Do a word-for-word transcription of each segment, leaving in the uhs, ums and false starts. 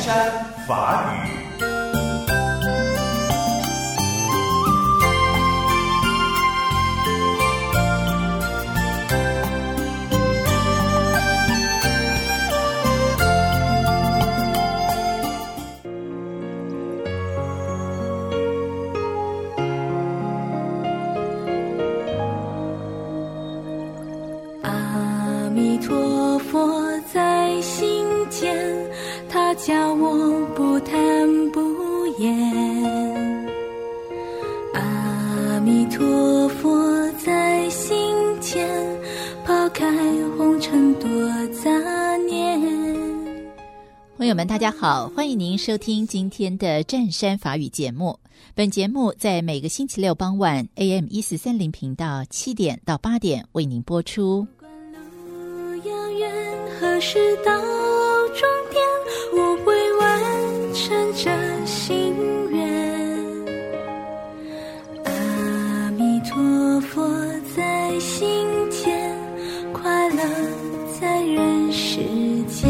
山法语。 阿弥陀佛在心间，他教我不贪不言。阿弥陀佛在心间，抛开红尘多杂念。 朋友们大家好，欢迎您收听今天的湛山法语节目。本节目在每个星期六傍晚 A M 一四三零频道七点到八点为您播出。 何时到终点，我会完成这心愿。阿弥陀佛在心间，快乐在人世间。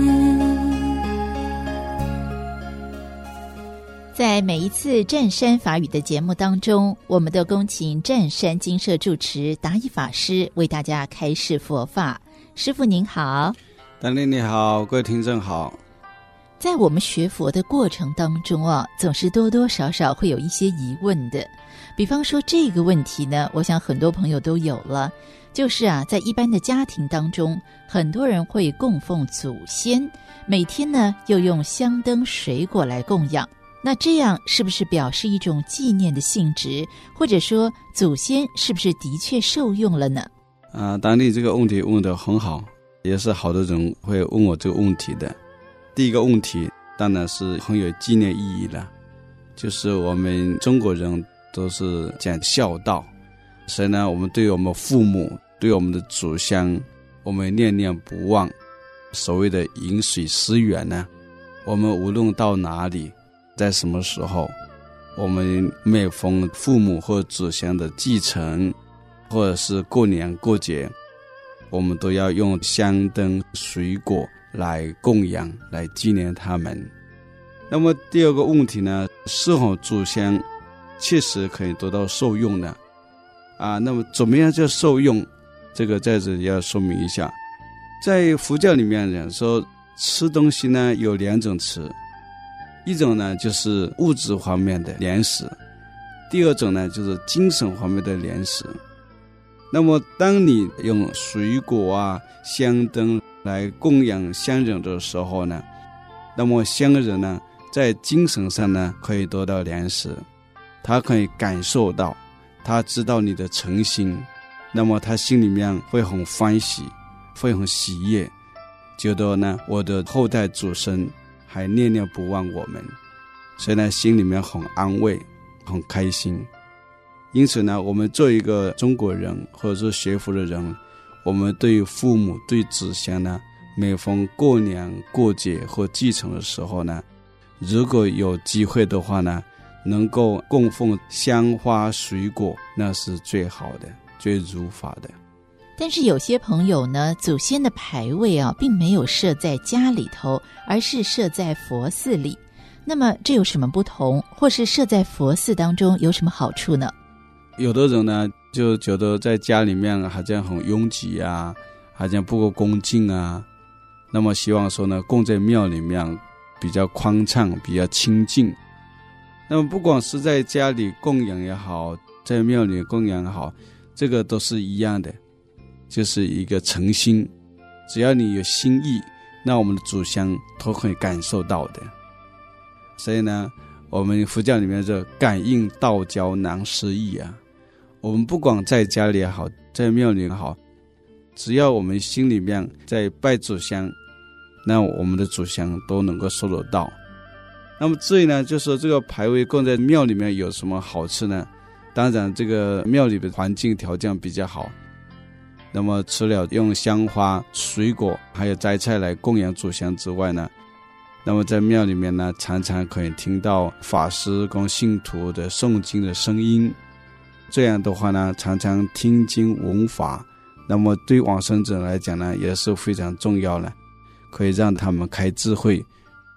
在每一次湛山法语的节目当中，我们都恭请湛山精舍住持达一法师为大家开示佛法。师父您好。 丹妮你好，各位听众好。 在我们学佛的过程当中啊，总是多多少少会有一些疑问的。比方说这个问题呢，我想很多朋友都有了，就是啊，在一般的家庭当中，很多人会供奉祖先，每天呢又用香灯水果来供养。那这样是不是表示一种纪念的性质，或者说祖先是不是的确受用了呢？ 啊、呃，当你这个问题问得很好，也是好多人会问我这个问题的。第一个问题当然是很有纪念意义了，就是我们中国人都是讲孝道，所以呢，我们对我们父母、对我们的祖先，我们念念不忘。所谓的饮水思源呢，我们无论到哪里，在什么时候，我们每逢父母或祖先的继承，或者是过年过节，我们都要用香灯水果来供养，来纪念他们。那么第二个问题呢，是否祖先确实可以得到受用呢？啊，那么怎么样叫受用？这个在这里要说明一下。在佛教里面讲说，吃东西呢有两种吃，一种呢就是物质方面的粮食，第二种呢就是精神方面的粮食。那么当你用水果啊、香灯来供养乡人的时候呢，那么乡人呢在精神上呢可以得到粮食，他可以感受到，他知道你的诚心，那么他心里面会很欢喜，会很喜悦，觉得呢我的后代祖孙还念念不忘我们，所以呢心里面很安慰，很开心。因此呢，我们做一个中国人或者是学佛的人，我们对父母对祖先呢，每逢过年过节或继承的时候呢，如果有机会的话呢，能够供奉香花水果，那是最好的，最如法的。 但是有些朋友呢，祖先的牌位啊，并没有设在家里头，而是设在佛寺里。那么这有什么不同？或是设在佛寺当中有什么好处呢？ 有的人呢就觉得在家里面好像很拥挤啊，好像不够恭敬啊，那么希望说呢供在庙里面比较宽敞，比较清净。那么不管是在家里供养也好，在庙里供养也好，这个都是一样的，就是一个诚心，只要你有心意，那我们的祖先都可以感受到的。所以呢，我们佛教里面说感应道交难思议啊，我们不管在家里也好，在庙里也好，只要我们心里面在拜祖先，那我们的祖先都能够收得到。那么至于呢，就是说这个牌位供在庙里面有什么好处呢？当然这个庙里的环境条件比较好，那么除了用香花水果还有摘菜来供养祖先之外呢，那么在庙里面呢，常常可以听到法师跟信徒的诵经的声音，这样的话呢，常常听经闻法，那么对往生者来讲呢，也是非常重要的，可以让他们开智慧，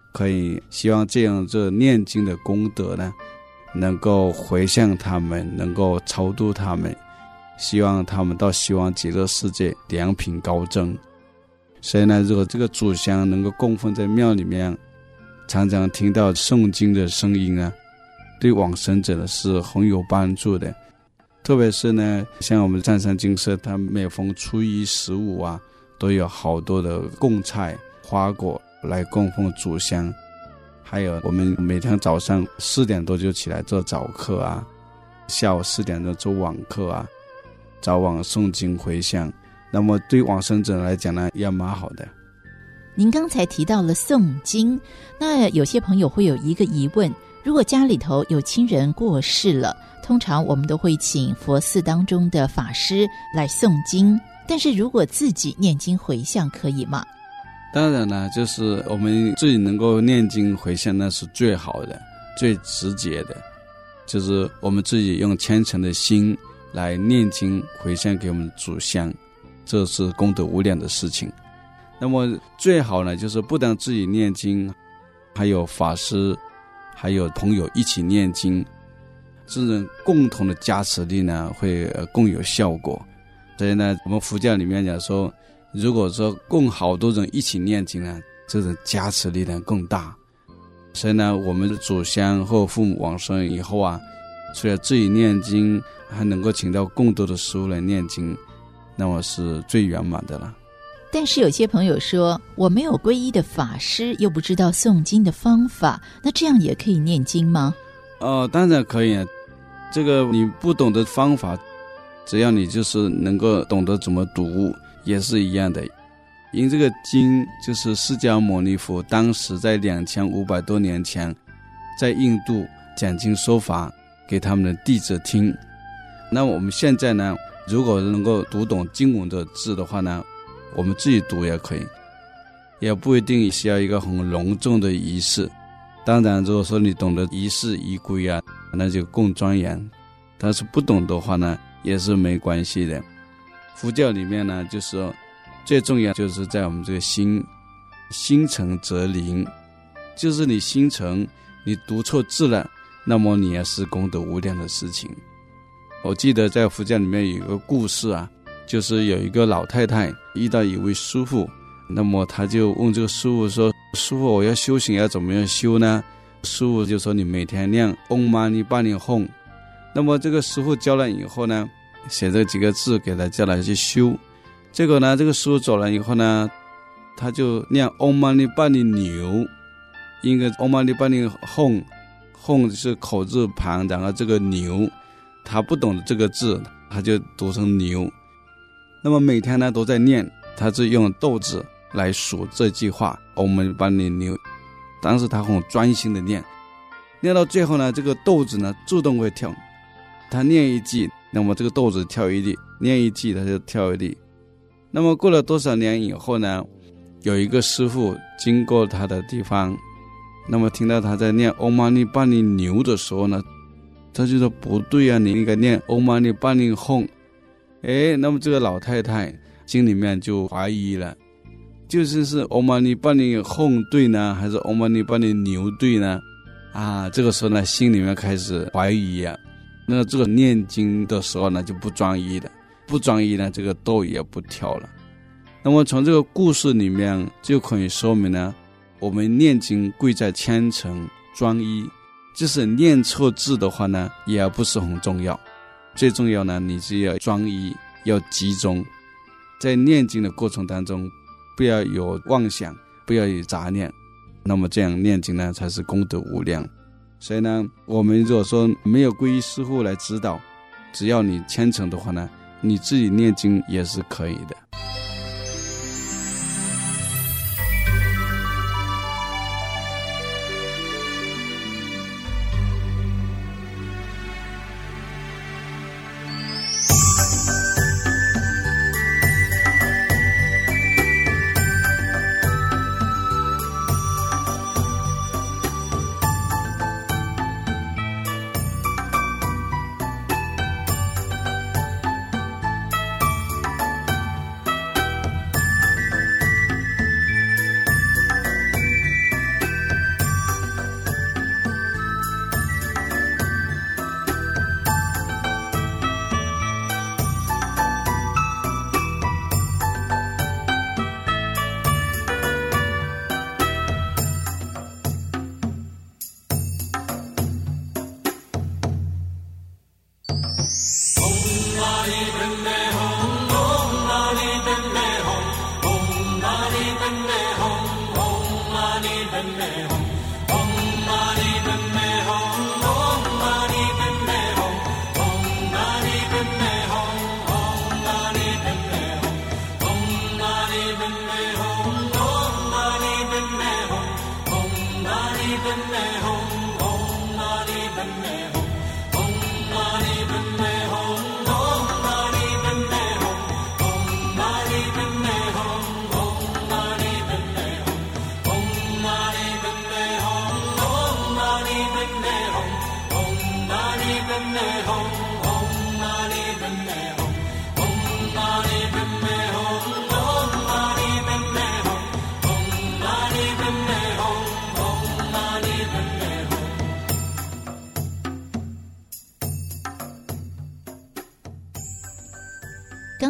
可以希望这样这念经的功德呢，能够回向他们，能够超度他们，希望他们到希望极乐世界良品高增。所以呢，如果这个祖香能够供奉在庙里面，常常听到诵经的声音啊，对往生者呢是很有帮助的。特别是呢，像我们湛山精舍，它每逢初一十五啊，都有好多的供菜花果来供奉祖香。还有我们每天早上四点多就起来做早课啊，下午四点钟做晚课啊，早晚诵经回向，那么对往生者来讲呢，也蛮好的。 您刚才提到了诵经，那有些朋友会有一个疑问，如果家里头有亲人过世了，通常我们都会请佛寺当中的法师来诵经，但是如果自己念经回向可以吗？ 当然了，就是我们自己能够念经回向，那是最好的最直接的，就是我们自己用虔诚的心来念经回向给我们的祖香，这是功德无量的事情。那么最好呢，就是不但自己念经，还有法师还有朋友一起念经，这种共同的加持力呢会更有效果。所以呢，我们佛教里面讲说，如果说共好多人一起念经呢，这种加持力量更大。所以呢，我们的祖香或父母往生以后啊，除了自己念经，还能够请到更多的师父来念经，那么是最圆满的了。 但是有些朋友说，我没有皈依的法师，又不知道诵经的方法，那这样也可以念经吗？ 哦，当然可以啊。这个你不懂得方法，只要你就是能够懂得怎么读悟，也是一样的。因为这个经就是释迦牟尼佛当时在两千五百多年前在印度讲经说法给他们的弟子听。那我们现在呢，如果能够读懂经文的字的话呢，我们自己读也可以，也不一定需要一个很隆重的仪式。当然如果说你懂得仪式仪规啊，那就更庄严，但是不懂的话呢，也是没关系的。佛教里面呢，就是说最重要就是在我们这个心，心诚则灵，就是你心诚，你读错字了，那么你也是功德无量的事情。我记得在佛教里面有一个故事啊，就是有一个老太太遇到一位师父，那么他就问这个师父说，师父，我要修行要怎么样修呢？师父就说，你每天念 Om Mani Padme Hum。 那么这个师父教了以后呢，写这几个字给他叫来去修。结果呢，这个师父走了以后呢，他就念 Om Mani Padme牛，因为 Om Mani Padme Hum Hum 是口字旁，然后这个牛他不懂这个字，他就读成牛。那么每天呢都在念，他是用豆子来数这句话 Om Mani Padme牛。当时他很专心的念，念到最后呢，这个豆子呢自动会跳，他念一句，那么这个豆子跳一粒，念一句他就跳一粒。那么过了多少年以后呢，有一个师父经过他的地方，那么听到他在念 Om Mani Padme牛的时候呢，他就说不对啊，你应该念 Om Mani Padme Hum。 哎，那么这个老太太心里面就怀疑了，就是是 Om Mani Padme Hum 对呢，还是 Om Mani Padme牛对呢？啊，这个时候呢，心里面开始怀疑啊。那这个念经的时候呢，就不专一了，不专一呢，这个豆也不跳了。那么从这个故事里面就可以说明呢，我们念经贵在虔诚专一，就是念错字的话呢，也不是很重要。最重要呢，你是要专一，要集中，在念经的过程当中，不要有妄想，不要有杂念，那么这样念经呢，才是功德无量。所以呢，我们如果说没有皈依师父来指导，只要你虔诚的话呢，你自己念经也是可以的。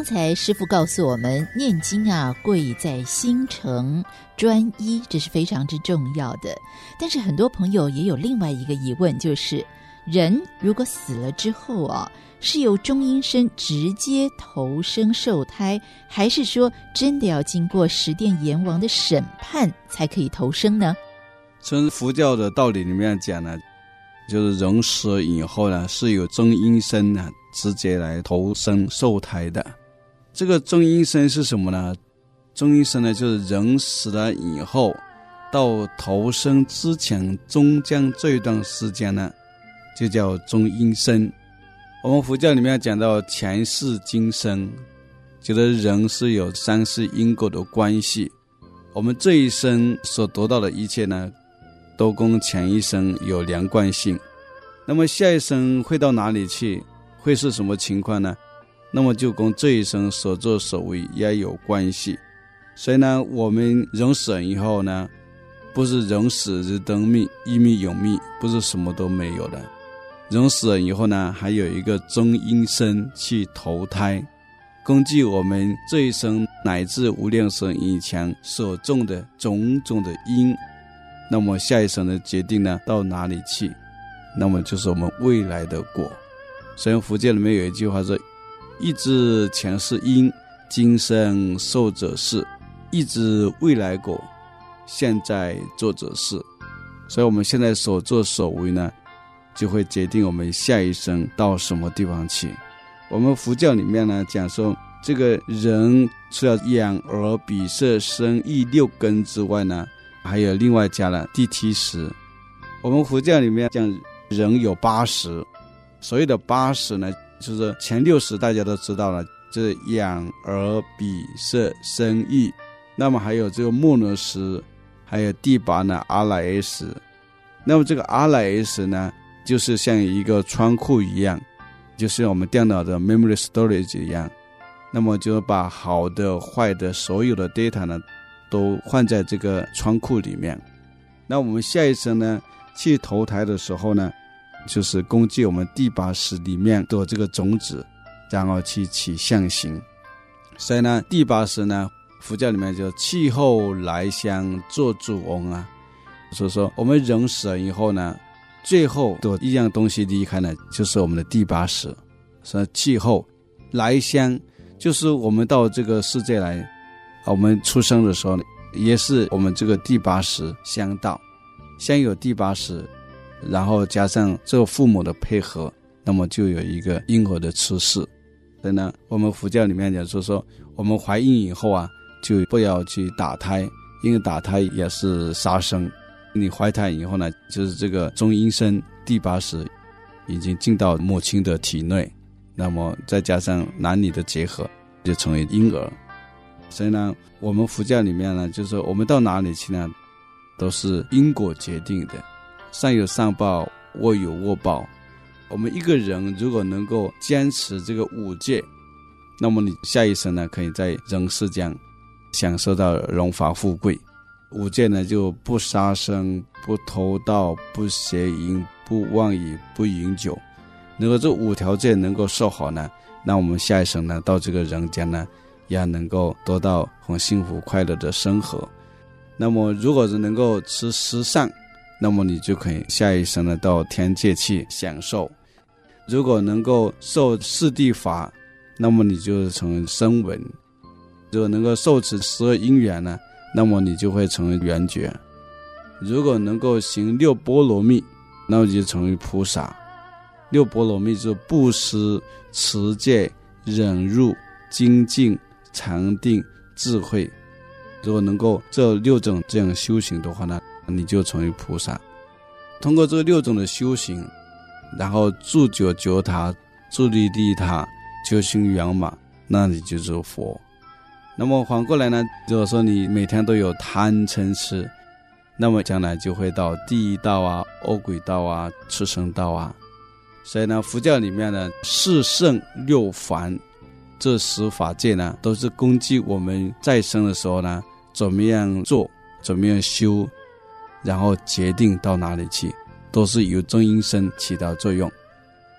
才师父告诉我们，念经啊，贵在心诚，专一，这是非常之重要的。但是很多朋友也有另外一个疑问，就是人如果死了之后啊，是由中阴身直接投生受胎，还是说真的要经过十殿阎王的审判才可以投生呢？ 从佛教的道理里面讲呢，就是人死以后呢，是由中阴身呢直接来投生受胎的。这个中阴身是什么呢？中阴身呢，就是人死了以后到投生之前中间这一段时间呢，就叫中阴身。我们佛教里面讲到前世今生，觉得人是有三世因果的关系，我们这一生所得到的一切呢，都跟前一生有连贯性。那么下一生会到哪里去，会是什么情况呢？那么就跟这一生所作所为也有关系。所以呢，我们人死了以后呢，不是人死人等命，一命有命，不是什么都没有的。人死了以后呢，还有一个中阴身去投胎，根据我们这一生乃至无量生以前所种的种种的因，那么下一生的决定呢，到哪里去，那么就是我们未来的果。所以佛教里面有一句话说，一知前世因，今生受者是，一知未来果，现在做者是。所以我们现在所作所为呢，就会决定我们下一生到什么地方去。我们佛教里面呢讲说，这个人除了眼耳鼻舌身意六根之外呢，还有另外加了第七识。我们佛教里面讲人有八识，所谓的八识呢，就是前六识大家都知道了，就是眼耳鼻舌身意，那么还有这个末那识，还有第八呢阿赖识。那么这个阿赖识呢，就是像一个仓库一样，就是我们电脑的 memory storage 一样，那么就把好的坏的所有的 data 呢都换在这个仓库里面。那我们下一生呢去投胎的时候呢，就是根据我们第八识里面的这个种子，然后去起相形。所以呢，第八识呢，佛教里面叫气候来香做主翁啊。所以说我们人死了以后呢，最后的一样东西离开呢，就是我们的第八识。所以气候来香就是我们到这个世界来，我们出生的时候也是我们这个第八识相到，先有第八识，然后加上这个父母的配合，那么就有一个婴儿的出世。所以呢，我们佛教里面讲说说，我们怀孕以后啊，就不要去打胎，因为打胎也是杀生。你怀胎以后呢，就是这个中阴身第八识已经进到母亲的体内，那么再加上男女的结合，就成为婴儿。所以呢，我们佛教里面呢，就是说我们到哪里去呢，都是因果决定的，善有善报，恶有恶报。我们一个人如果能够坚持这个五戒，那么你下一生呢，可以在人世间享受到荣华富贵。五戒呢，就不杀生，不偷盗，不邪淫，不妄语，不饮酒。如果这五条戒能够受好呢，那我们下一生呢，到这个人间呢，也能够得到很幸福快乐的生活。那么如果是能够持十善，那么你就可以下一生呢到天界去享受。如果能够受四谛法，那么你就成为声闻。如果能够受持十二因缘呢，那么你就会成为圆觉。如果能够行六波罗蜜，那么就成为菩萨。六波罗蜜就是布施、持戒、忍辱、精进、禅定、智慧。如果能够这六种这样修行的话呢，你就成为菩萨。通过这六种的修行，然后住九九塔，住利利塔，修行圆满，那你就是佛。那么反过来呢，如果说你每天都有贪嗔痴，那么将来就会到地狱道啊、恶鬼道啊、畜生道啊。所以呢，佛教里面呢，四圣六凡这十法界呢，都是根据我们在生的时候呢，怎么样做，怎么样修，然后决定到哪里去，都是由中阴身起到作用。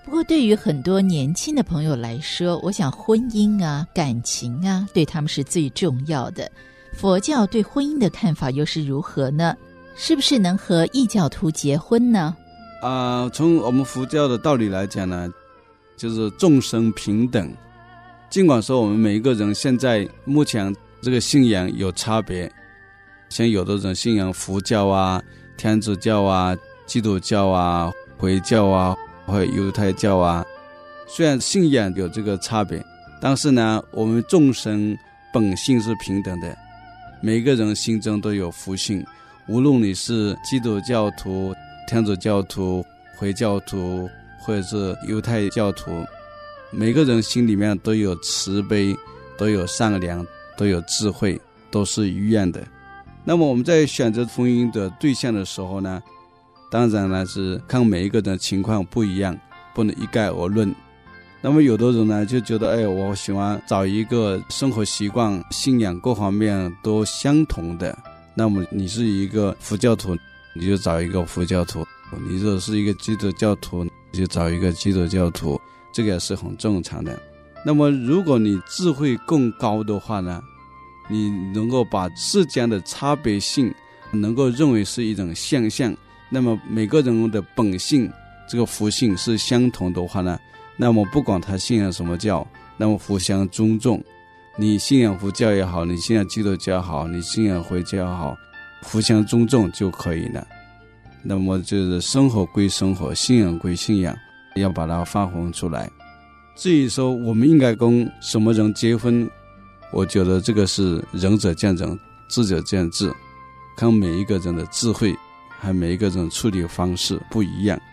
不过对于很多年轻的朋友来说，我想婚姻啊、感情啊，对他们是最重要的。佛教对婚姻的看法又是如何呢？是不是能和异教徒结婚呢？ 啊、呃，从我们佛教的道理来讲呢，就是众生平等。尽管说我们每一个人现在目前这个信仰有差别，像有的人信仰佛教啊、天主教啊、基督教啊、回教啊或者犹太教啊，虽然信仰有这个差别，但是呢，我们众生本性是平等的，每个人心中都有福性，无论你是基督教徒、天主教徒、回教徒或者是犹太教徒，每个人心里面都有慈悲，都有善良，都有智慧，都是一样的。那么我们在选择婚姻的对象的时候呢，当然呢是看每一个人的情况不一样，不能一概而论。那么有的人呢就觉得，哎，我喜欢找一个生活习惯、信仰各方面都相同的。那么你是一个佛教徒，你就找一个佛教徒；你如果是一个基督教徒，你就找一个基督教徒，这个也是很正常的。那么如果你智慧更高的话呢，你能够把世间的差别性能够认为是一种现象，那么每个人的本性这个福性是相同的话呢，那么不管他信仰什么教，那么互相尊重。你信仰佛教也好，你信仰基督教也好，你信仰回教也好，互相尊重就可以了。那么就是生活归生活，信仰归信仰，要把它发挥出来。至于说我们应该跟什么人结婚，我觉得这个是仁者见仁，智者见智，看每一个人的智慧和每一个人处理方式不一样。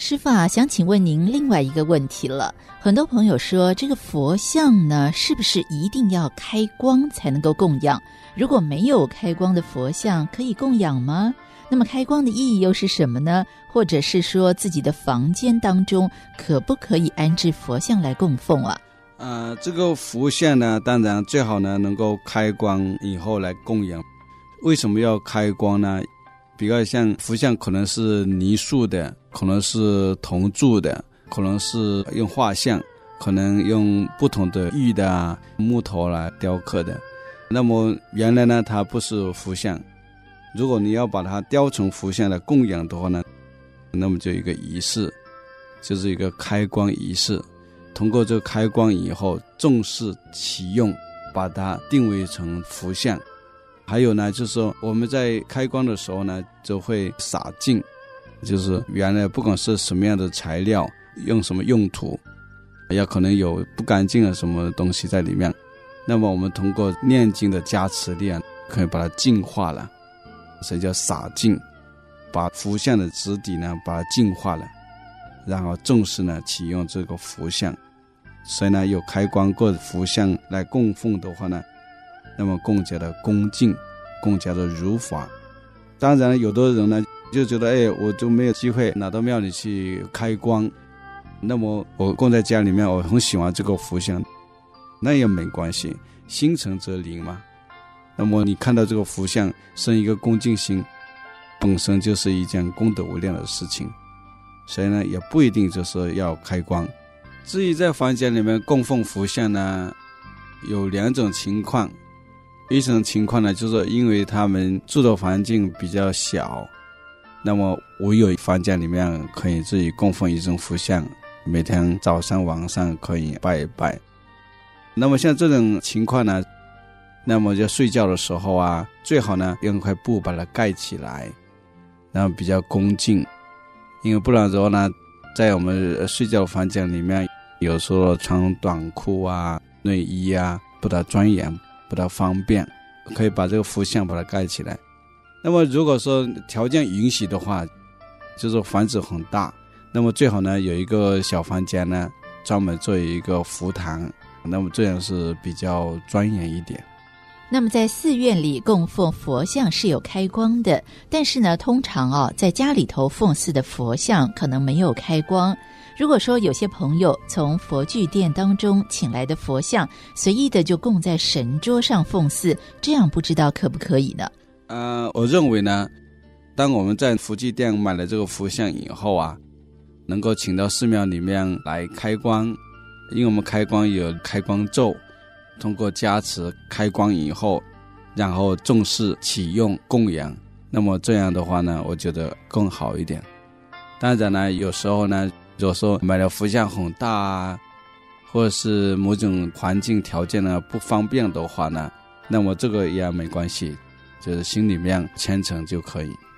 师父啊，想请问您另外一个问题了。很多朋友说，这个佛像呢，是不是一定要开光才能够供养？如果没有开光的佛像，可以供养吗？那么开光的意义又是什么呢？或者是说自己的房间当中可不可以安置佛像来供奉啊？ 呃，这个佛像呢，当然最好呢能够开光以后来供养。为什么要开光呢？比较像佛像可能是泥塑的，可能是铜铸的，可能是用画像，可能用不同的玉的啊、木头来雕刻的。那么原来呢，它不是佛像。如果你要把它雕成佛像来供养的话呢，那么就有一个仪式，就是一个开光仪式。通过这个开光以后，正式启用，把它定位成佛像。还有呢，就是说我们在开光的时候呢，就会洒净，就是原来不管是什么样的材料，用什么用途，也可能有不干净的什么东西在里面，那么我们通过念经的加持力量，可以把它净化了，所以叫洒净，把佛像的质地呢，把它净化了，然后正式呢启用这个佛像。所以呢，有开光过的佛像来供奉的话呢，那么更加的恭敬，更加的如法。当然有的人呢就觉得，哎，我就没有机会拿到庙里去开光，那么我供在家里面，我很喜欢这个佛像，那也没关系，心诚则灵嘛。那么你看到这个佛像生一个恭敬心，本身就是一件功德无量的事情，所以呢也不一定就是要开光。至于在房间里面供奉佛像呢，有两种情况。一种情况呢，就是因为他们住的环境比较小，那么我有房间里面可以自己供奉一尊佛像，每天早上晚上可以拜一拜。那么像这种情况呢，那么就睡觉的时候啊，最好呢用一块布把它盖起来，然后比较恭敬。因为不然的话呢，在我们睡觉房间里面，有时候穿短裤啊、内衣啊，不大庄严，不大方便，可以把这个佛像把它盖起来。那么如果说条件允许的话，就是房子很大，那么最好呢有一个小房间呢，专门做一个佛堂，那么这样是比较庄严一点。 那么在寺院里供奉佛像是有开光的，但是呢通常哦，在家里头奉祀的佛像可能没有开光。如果说有些朋友从佛具店当中请来的佛像，随意的就供在神桌上奉祀，这样不知道可不可以呢？ 呃，我认为呢，当我们在佛具店买了这个佛像以后啊，能够请到寺庙里面来开光，因为我们开光有开光咒，通过加持开光以后，然后正式启用供养，那么这样的话呢，我觉得更好一点。当然呢，有时候呢，如果说买的佛像很大啊，或者是某种环境条件呢不方便的话呢，那么这个也没关系，就是心里面虔诚就可以。